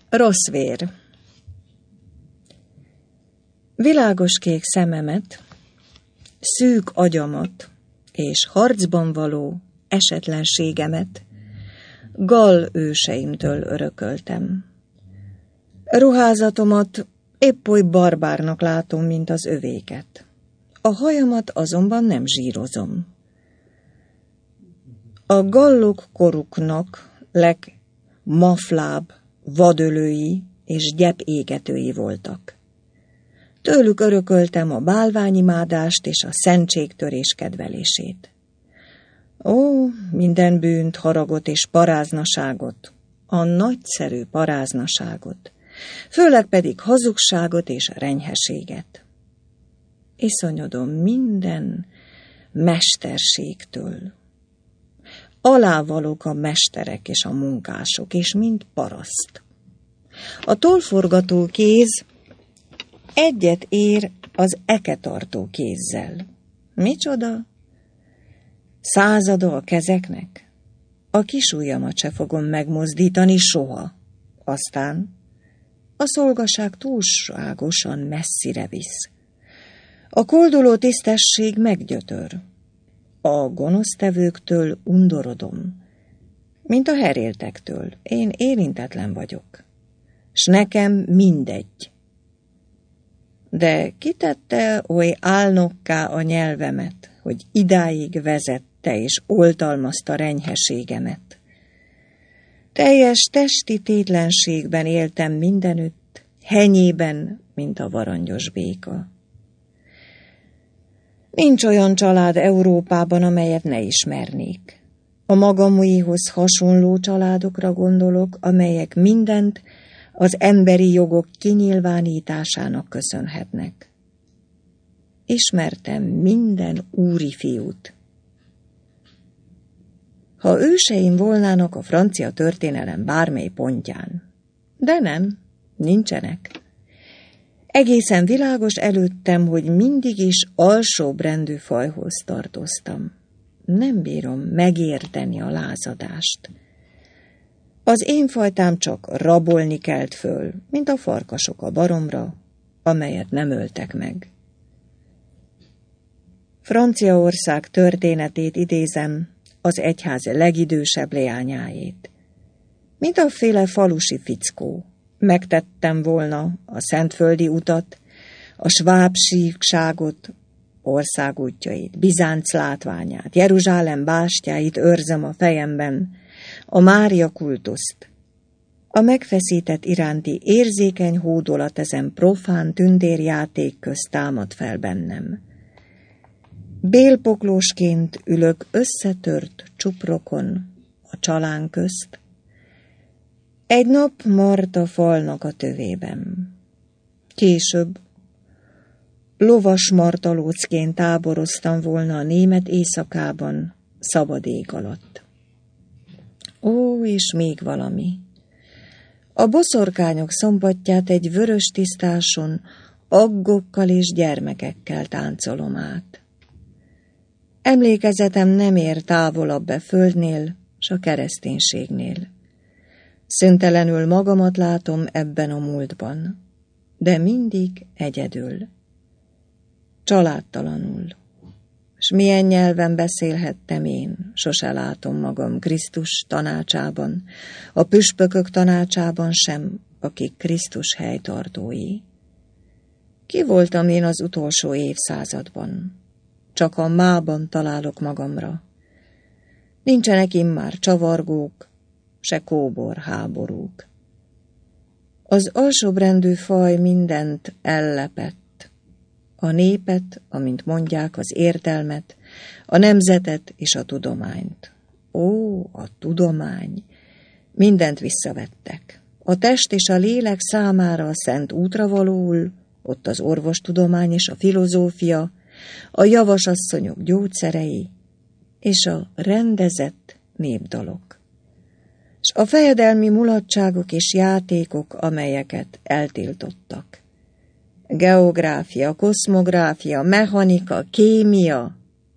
Rossz vér. Világos kék szememet, szűk agyamat és harcban való esetlenségemet Gall őseimtől örököltem. Ruházatomat épp oly barbárnak látom, mint az övéket. A hajamat azonban nem zsírozom. A gallok koruknak legmaflább vadölői és gyepégetői voltak. Tőlük örököltem a bálványimádást és a szentségtörés kedvelését. Ó, minden bűnt, haragot és paráznaságot, a nagyszerű paráznaságot, főleg pedig hazugságot és renyheséget. Iszonyodom minden mesterségtől. Alávalók a mesterek és a munkások, és mind paraszt. A tollforgató kéz egyet ér az eketartó kézzel. Micsoda? Százada a kezeknek? A kisujjamat se fogom megmozdítani soha. Aztán a szolgaság túlságosan messzire visz. A kolduló tisztesség meggyötör. A gonosztevőktől undorodom, mint a heréltektől. Én érintetlen vagyok, s nekem mindegy. De kitette oly álnokká a nyelvemet, hogy idáig vezette és oltalmazta renyheségemet. Teljes testi tétlenségben éltem mindenütt, henyében, mint a varangyos béka. Nincs olyan család Európában, amelyet ne ismernék. A magaméhoz hasonló családokra gondolok, amelyek mindent az emberi jogok kinyilvánításának köszönhetnek. Ismertem minden úri fiút. Ha őseim volnának a francia történelem bármely pontján, de nem, nincsenek. Egészen világos előttem, hogy mindig is alsóbbrendű fajhoz tartoztam. Nem bírom megérteni a lázadást. Az én fajtám csak rabolni kelt föl, mint a farkasok a baromra, amelyet nem öltek meg. Franciaország történetét idézem, az egyház legidősebb leányáét. Mint a féle falusi fickó, megtettem volna a szentföldi utat, a sváb síkságot, országútjait, Bizánc látványát, Jeruzsálem bástyáit őrzem a fejemben, a Mária kultuszt. A megfeszített iránti érzékeny hódolat ezen profán tündérjáték közt támad fel bennem. Bélpoklósként ülök összetört csuprokon a csalán közt. Egy nap Marta falnak a tövében. Később lovas martalócként táboroztam volna a német éjszakában, szabad ég alatt. Ó, és még valami. A boszorkányok szombatját egy vörös tisztáson aggokkal és gyermekekkel táncolom át. Emlékezetem nem ér távolabb e földnél, s a kereszténységnél. Szüntelenül magamat látom ebben a múltban, de mindig egyedül, családtalanul. S milyen nyelven beszélhettem én, sose látom magam Krisztus tanácsában, a püspökök tanácsában sem, akik Krisztus helytartói. Ki voltam én az utolsó évszázadban? Csak a mában találok magamra. Nincsenek immár csavargók, se kóbor háborúk. Az alsóbbrendű faj mindent ellepett. A népet, amint mondják, az értelmet, a nemzetet és a tudományt. Ó, a tudomány! Mindent visszavettek. A test és a lélek számára a szent útra valóul, ott az orvostudomány és a filozófia, a javasasszonyok gyógyszerei és a rendezett népdalok. S a fejedelmi mulatságok és játékok, amelyeket eltiltottak. Geográfia, koszmográfia, mechanika, kémia.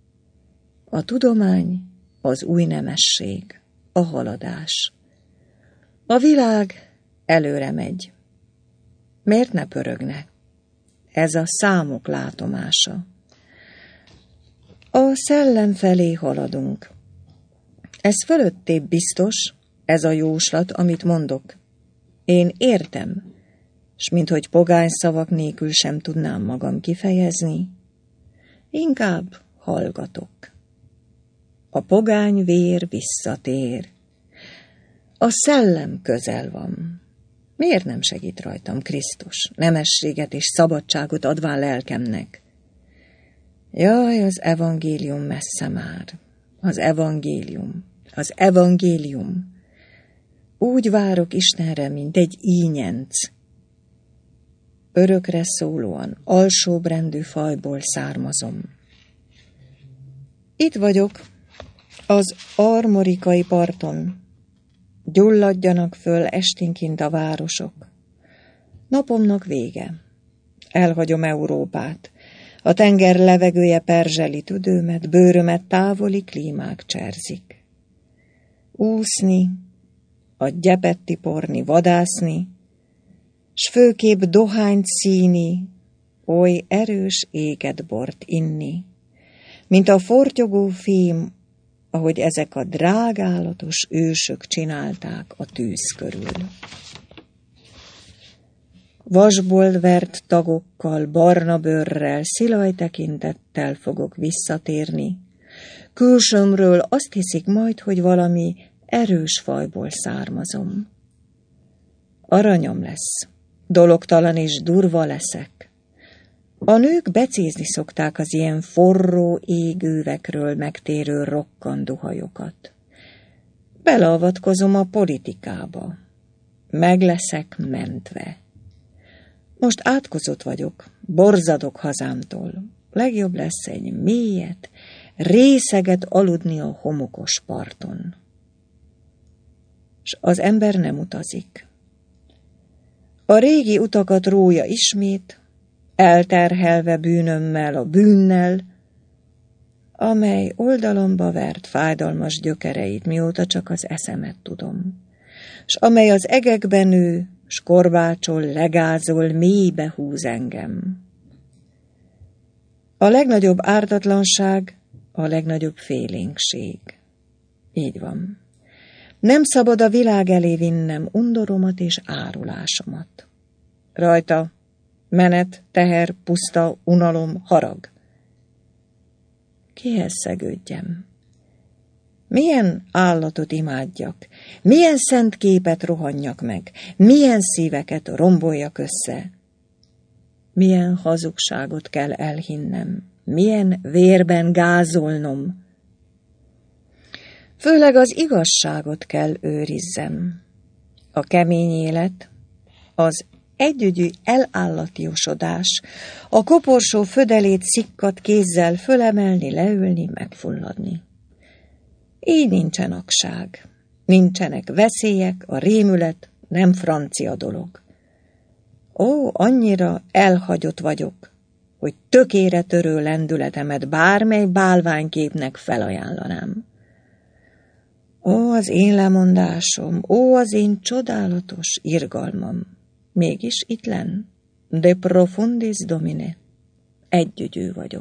A tudomány az új nemesség, a haladás. A világ előre megy. Miért ne pörögne? Ez a számok látomása. A szellem felé haladunk. Ez fölöttébb biztos, ez a jóslat, amit mondok. Én értem, s minthogy pogány szavak nélkül sem tudnám magam kifejezni, inkább hallgatok. A pogány vér visszatér. A szellem közel van. Miért nem segít rajtam Krisztus, nemességet és szabadságot adván lelkemnek? Jaj, az evangélium messze már. Az evangélium. Úgy várok Istenre, mint egy ínyenc. Örökre szólóan, alsóbrendű fajból származom. Itt vagyok, az armorikai parton. Gyulladjanak föl esténként a városok. Napomnak vége. Elhagyom Európát. A tenger levegője perzseli tüdőmet, bőrömet távoli klímák cserzik. Úszni, a gyepet tiporni, vadászni, s főképp dohányt színi, oly erős éget bort inni, mint a fortyogó fém, ahogy ezek a drágálatos ősök csinálták a tűz körül. Vasból vert tagokkal, barna bőrrel, szilaj tekintettel fogok visszatérni. Külsőmről azt hiszik majd, hogy valami erős fajból származom. Aranyom lesz, dologtalan és durva leszek. A nők becézni szokták az ilyen forró égővekről megtérő rokkanduhajokat. Beleavatkozom a politikába. Meg leszek mentve. Most átkozott vagyok, borzadok hazámtól. Legjobb lesz egy mélyet, részeget aludni a homokos parton. S az ember nem utazik. A régi utakat rója ismét, elterhelve bűnömmel, a bűnnel, amely oldalomba vert fájdalmas gyökereit, mióta csak az eszemet tudom, s amely az egekben nő, s korbácsol, legázol, mélybe húz engem. A legnagyobb ártatlanság, a legnagyobb félénkség. Így van. Nem szabad a világ elé vinnem undoromat és árulásomat. Rajta menet, teher, puszta, unalom, harag. Kihez szegődjem? Milyen állatot imádjak? Milyen szent képet rohanjak meg? Milyen szíveket romboljak össze? Milyen hazugságot kell elhinnem? Milyen vérben gázolnom? Főleg az igazságot kell őrizzem. A kemény élet, az együgyű elállatiosodás, a koporsó födelét szikkadt kézzel fölemelni, leülni, megfulladni. Így nincsen akság, nincsenek veszélyek, a rémület nem francia dolog. Ó, annyira elhagyott vagyok, hogy tökére törő lendületemet bármely bálványképnek felajánlanám. Ó, az én lemondásom, ó, az én csodálatos irgalmam, mégis itt lenn, de profundis domine, együgyű vagyok.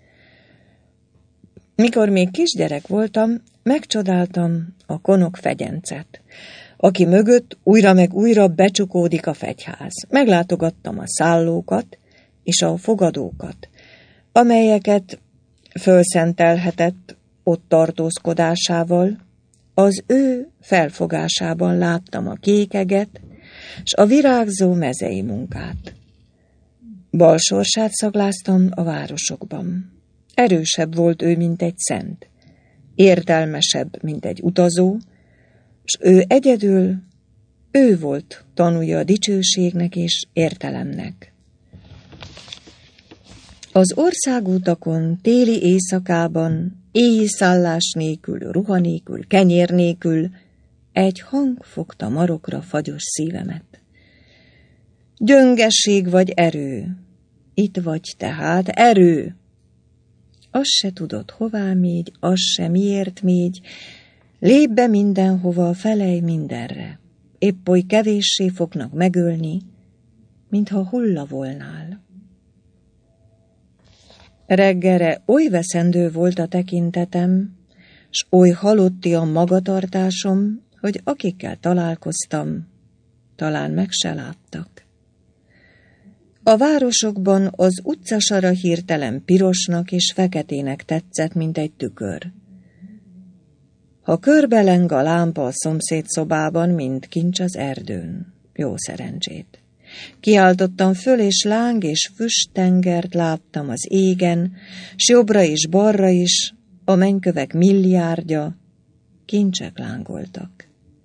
Mikor még kisgyerek voltam, megcsodáltam a konok fegyencet, aki mögött újra meg újra becsukódik a fegyház. Meglátogattam a szállókat és a fogadókat, amelyeket fölszentelhetett ott tartózkodásával. Az ő felfogásában láttam a kékeget, s a virágzó mezei munkát. Balsorsát szagláztam a városokban. Erősebb volt ő, mint egy szent, értelmesebb, mint egy utazó, s ő egyedül, ő volt tanúja a dicsőségnek és értelemnek. Az országútakon, téli éjszakában, éjszállás nélkül, ruha nélkül, kenyér nélkül, egy hang fogta marokra fagyos szívemet. Gyöngesség vagy erő? Itt vagy tehát, erő! Azt se tudod, hová mégy, azt se miért mégy, lépj be mindenhova, felej mindenre. épp oly kevéssé fognak megölni, mintha hulla volnál. Reggelre oly veszendő volt a tekintetem, s oly halotti a magatartásom, hogy akikkel találkoztam, talán meg se láttak. A városokban az utcasara hirtelen pirosnak és feketének tetszett, mint egy tükör. Ha körbeleng a lámpa a szomszéd szobában, mint kincs az erdőn, jó szerencsét. Kiáltottam föl, és láng és füsttengert láttam az égen, s jobbra és balra is, a mennykövek milliárdja, kincsek lángoltak.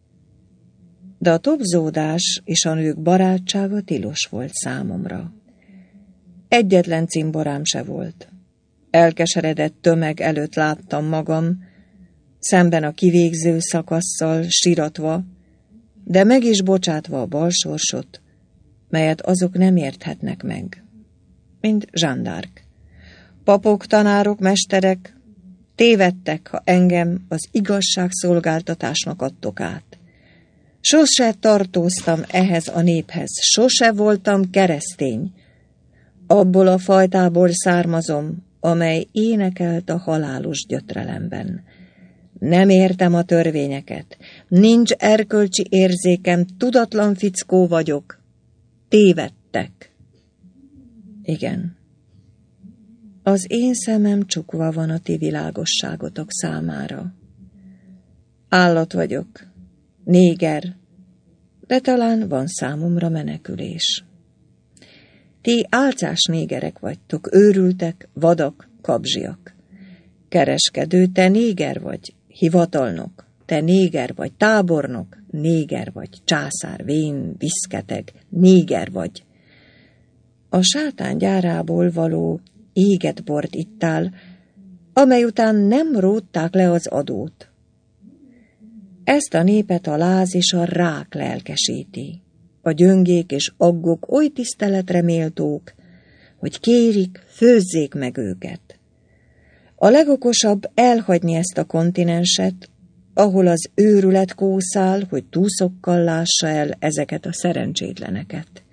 De a tobzódás és a nők barátsága tilos volt számomra. Egyetlen cimborám se volt. Elkeseredett tömeg előtt láttam magam, szemben a kivégző szakasszal siratva, de meg is bocsátva a balsorsot, melyet azok nem érthetnek meg, mint Jeanne d'Arc. Papok, tanárok, mesterek tévedtek, ha engem az igazságszolgáltatásnak adtok át. Sose tartoztam ehhez a néphez, sose voltam keresztény. Abból a fajtából származom, amely énekelt a halálos gyötrelemben. Nem értem a törvényeket, nincs erkölcsi érzékem, tudatlan fickó vagyok. Tévedtek. Igen. Az én szemem csukva van a ti világosságotok számára. Állat vagyok, néger, de talán van számomra menekülés. Ti álcás négerek vagytok, őrültek, vadak, kabzsiak. Kereskedő, te néger vagy, hivatalnok, te néger vagy, tábornok, néger vagy, császár, vén, viszketeg, néger vagy. A sátán gyárából való égett bort ittál, amely után nem rótták le az adót. Ezt a népet a láz és a rák lelkesíti. A gyöngék és aggok oly tiszteletre méltók, hogy kérik, főzzék meg őket. A legokosabb elhagyni ezt a kontinenset, ahol az őrület kószál, hogy túszokkal lássa el ezeket a szerencsétleneket.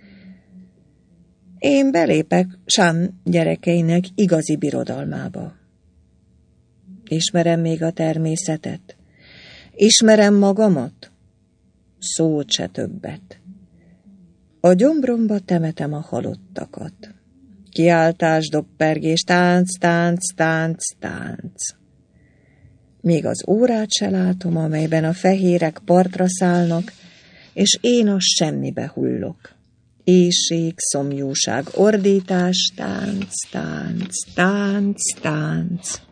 Én belépek Jeanne gyerekeinek igazi birodalmába. Ismerem még a természetet. Ismerem magamat? Szót se többet. A gyomromba temetem a halottakat. Kiáltás, doppergés, tánc, tánc, tánc, tánc. Még az órát se látom, amelyben a fehérek partra szállnak, és én a semmibe hullok. Éhség, szomjúság, ordítás, tánc, tánc, tánc, tánc.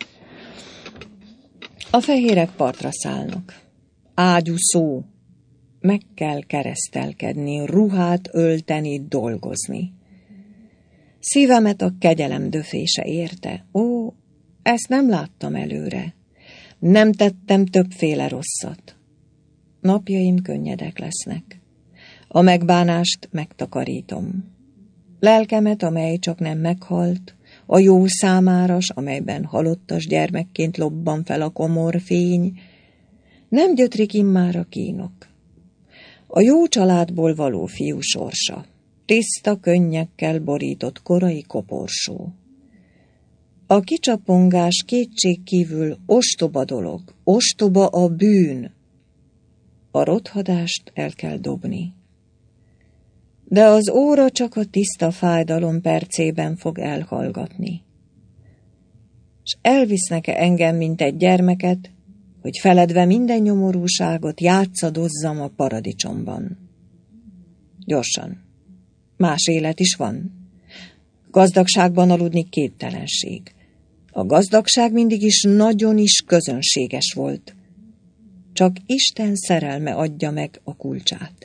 A fehérek partra szállnak. Ágyú szó. Meg kell keresztelkedni, ruhát ölteni, dolgozni. Szívemet a kegyelem döfése érte. Ó, ezt nem láttam előre. Nem tettem többféle rosszat. Napjaim könnyedek lesznek. A megbánást megtakarítom. Lelkemet, amely csak nem meghalt, a jó számáras, amelyben halottas gyermekként lobban fel a komor fény, nem gyötrik immár a kínok. A jó családból való fiú sorsa, tiszta könnyekkel borított korai koporsó. A kicsapongás kétségkívül ostoba dolog, ostoba a bűn. A rothadást el kell dobni. De az óra csak a tiszta fájdalom percében fog elhallgatni. S elvisznek-e engem, mint egy gyermeket, hogy feledve minden nyomorúságot játszadozzam a paradicsomban? Gyorsan. Más élet is van. Gazdagságban aludni képtelenség. A gazdagság mindig is nagyon is közönséges volt. Csak Isten szerelme adja meg a kulcsát.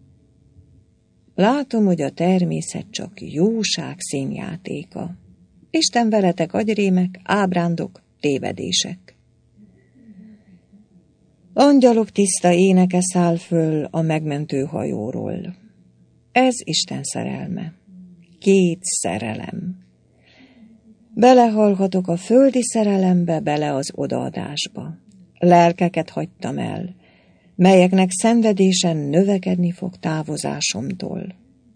Látom, hogy a természet csak jóság színjátéka. Isten veletek agyrémek, ábrándok, tévedések. Angyalok tiszta éneke száll föl a megmentő hajóról. Ez Isten szerelme. Két szerelem. Belehallhatok a földi szerelembe, bele az odaadásba. Lelkeket hagytam el. melyeknek szenvedésen növekedni fog távozásomtól.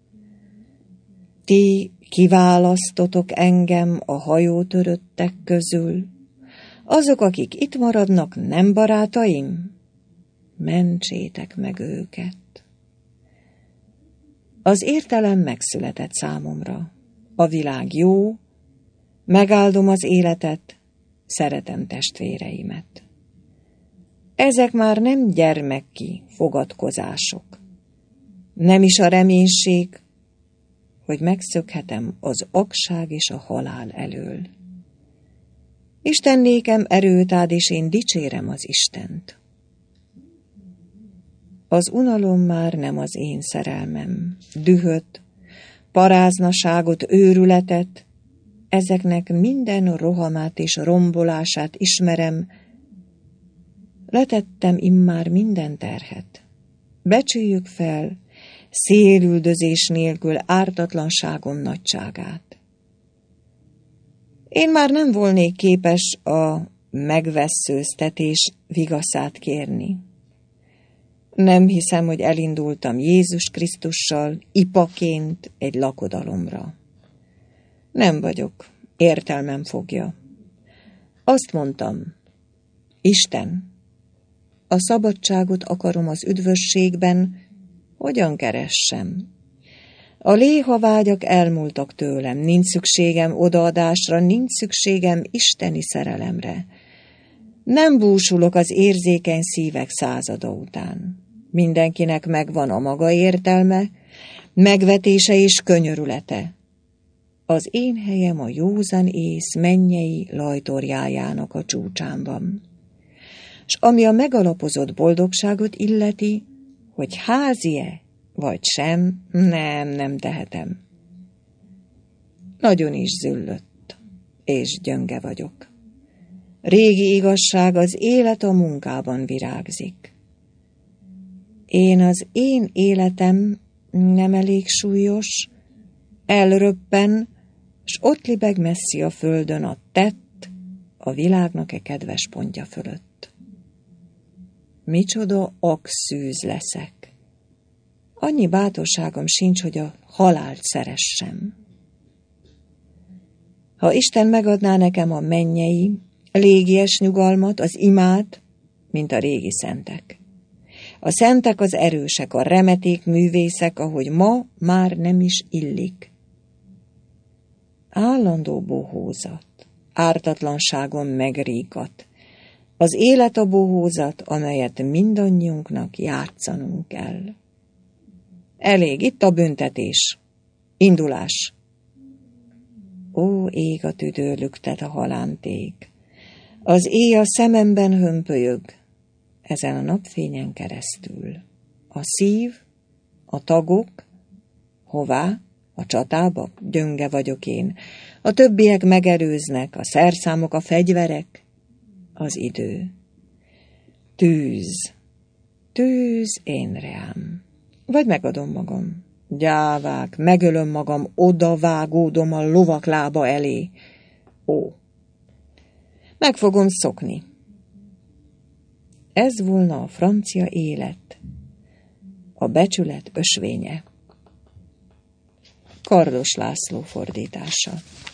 Ti kiválasztotok engem a hajótöröttek közül, azok, akik itt maradnak, nem barátaim? Mentsétek meg őket. Az értelem megszületett számomra. A világ jó, megáldom az életet, szeretem testvéreimet. Ezek már nem gyermekki fogadkozások. Nem is a reménység, hogy megszökhetem az okság és a halál elől. Isten nékem erőt ad, és én dicsérem az Istent. Az unalom már nem az én szerelmem. Dühöt, paráznaságot, őrületet, ezeknek minden rohamát és rombolását ismerem. Letettem immár minden terhet. Becsüljük fel szélüldözés nélkül ártatlanságom nagyságát. Én már nem volnék képes a megvesszőztetés vigaszát kérni. Nem hiszem, hogy elindultam Jézus Krisztussal ipaként egy lakodalomra. Nem vagyok, értelmem fogja. Azt mondtam, Isten, a szabadságot akarom az üdvösségben, hogyan keressem? A léhavágyak elmúltak tőlem, nincs szükségem odaadásra, nincs szükségem isteni szerelemre. Nem búsulok az érzékeny szívek százada után. Mindenkinek megvan a maga értelme, megvetése és könyörülete. Az én helyem a józan ész mennyei lajtorjájának a csúcsán van. S ami a megalapozott boldogságot illeti, hogy házi-e vagy sem, nem tehetem. Nagyon is züllött, és gyönge vagyok. Régi igazság, az élet a munkában virágzik. Az én életem nem elég súlyos, elröppen, s ott libeg messzi a földön a tett, a világnak kedves pontja fölött. Micsoda akszűz leszek. Annyi bátorságom sincs, hogy a halált szeressem. Ha Isten megadná nekem a mennyei, légies nyugalmat, az imát, mint a régi szentek. A szentek az erősek, a remeték művészek, ahogy ma már nem is illik. Állandó bohózat, ártatlanságon megríkat. Az élet a bohózat, amelyet mindannyiunknak játszanunk kell. Elég, itt a büntetés. Indulás. Ó, ég a tüdő lüktet a halántég. Az éj a szememben hömpölyög, ezen a napfényen keresztül. A szív, a tagok, hová? A csatába? Gyönge vagyok én. A többiek megelőznek, a szerszámok, a fegyverek, az idő. Tűz. Tűz én reám. Vagy megadom magam. Gyávák, megölöm magam, odavágódom a lovak lába elé. Ó, meg fogom szokni. Ez volna a francia élet, a becsület ösvénye. Kardos László fordítása.